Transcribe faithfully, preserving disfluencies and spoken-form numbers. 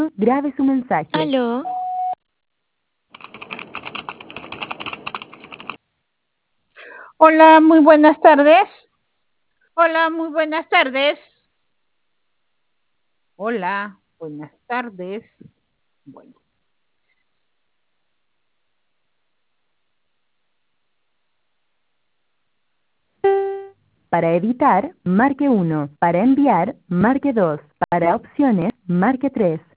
grabe su mensaje. Aló. Hola, muy buenas tardes. Hola, muy buenas tardes. Hola, buenas tardes. Bueno. Para editar, marque uno. Para enviar, marque dos. Para opciones, marque tres.